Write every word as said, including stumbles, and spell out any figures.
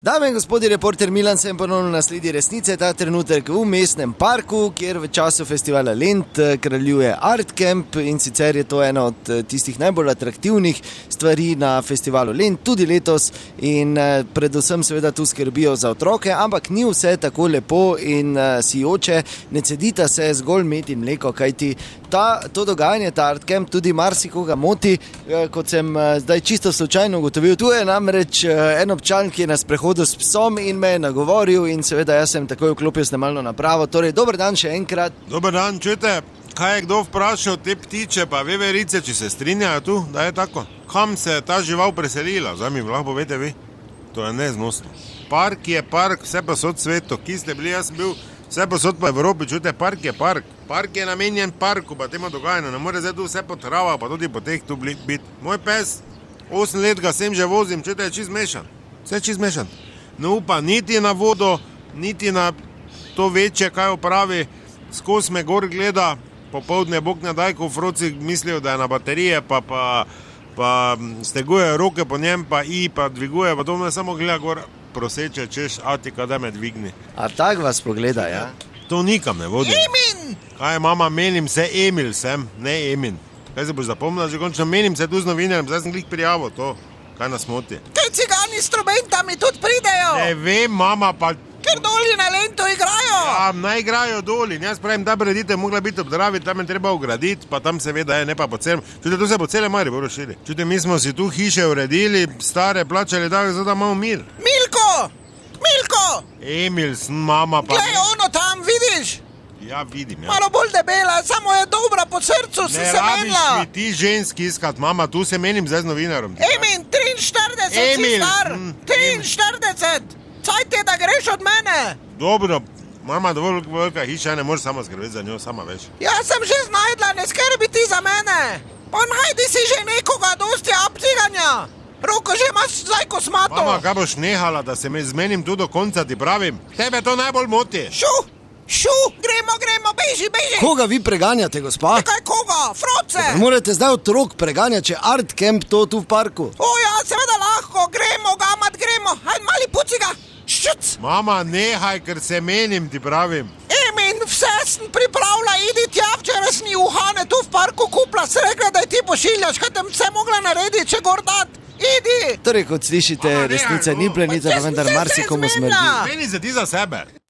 Dame in gospodi, reporter Milan sem ponovno na sledi resnice, ta trenutek v mestnem parku, kjer v času festivala Lent kraljuje Art Camp in sicer je to ena od tistih najbolj atraktivnih stvari na festivalu Lent, tudi letos in predvsem seveda tu skrbijo za otroke, ampak ni vse tako lepo in sijoče, ne cedita se zgolj med in mleko, kajti ta, to dogajanje, ta Art Camp tudi marsikoga moti, kot sem zdaj čisto slučajno ugotovil. Tu je namreč en občan, ki je na sprehodu s psom in me je nagovoril in seveda jaz sem takoj vklopil snemalno napravo. Torej, dober dan še enkrat. Dober dan, čujte, kaj je kdo vprašal te ptiče pa veverice, če se strinjajo tu, da je tako? Kam se je ta žival preselila? Zdaj mi lahko povete vi? To je neznosno. Park je park, vse posod svetu, ki ste bili, jaz sem bil vse posod po Evropi, čujte, park je park. Park je namenjen parku, pa temu dogajanju, ne more zdaj tu vse po travah, pa tudi po teh tu biti. Moj pes, osem let ga sem že vozim, čujte, je čist mešan. Vse čist mešan. Ne upa niti na vodo, niti na to večje, kaj opravi, skozi me gor gleda, popoldne bog ne daj, ko v froci mislijo, da je na baterije, pa, pa, pa stegujejo roke po njem, pa i, pa dviguje, pa to me samo gleda gor, proseče, češ, Atika, da me dvigni. A tak vas pogleda, ja? To nikam ne vodi. Emin! Kaj mama, menim se Emil sem, ne Emin. Kaj se boš zapomnila, že končno menim se tu z novinarjem, zdaj sem glih prijavil to. Kaj nas moti? Kaj cigani instrumentami tudi pridejo? Ne vem, mama, pa... Ker doli na Lentu igrajo? Ja, naj igrajo doli. Jaz pravim, da bredite, mogla biti obdraviti, tam je treba ugraditi, pa tam seveda je, ne pa po celem. Čujte, tu se po celem Mariboru širi. Čujte, mi smo si tu hiše uredili, stare, plačali, da zato imamo mir. Milko! Milko! Emil, sem mama, pa... Glej, ono tam, vidiš? Ja, vidim, ja. Malo bolj debela, samo je dobra po srcu, si se menila. Ne rabiš mi ti ženski iskat, mama, tu se menim zdaj z novinarjem. Emin, triinštirideset si star, triinštirideset. Cajt je, da greš od mene. Dobro, mama, dovolj velika hiša, ne moreš sama skrbeti za njo, sama veš. Jaz sem že znajdla, ne skrbi ti za mene. Pa najdi si že nekoga dosti apciganja. Roko že imaš zdaj kosmato. Mama, kaj boš nehala, da se me zmenim tu do konca, ti pravim? Tebe to najbolj moti. Šu, šu, gremo, gremo, beži, beži. Koga vi preganjate, gospa? Kaj koga? Froce. Ne morete zdaj otrok preganjati, če Art Camp to tu v parku. O ja, seveda lahko, gremo, gamat, gremo. Hajde, mali puciga. Šuc. Mama, nehaj, ker se menim, ti pravim. Emin, vse sem pripravila, idi tja, včeraj sem Johane tu v parku kupla, se rekla, da je ti pošiljaš, kaj tem vse mogla narediti, če gor dat. Idi. Torej, kot slišite, resnica ni plenita, vendar marsikomu smrdi. Meni se ti za sebe.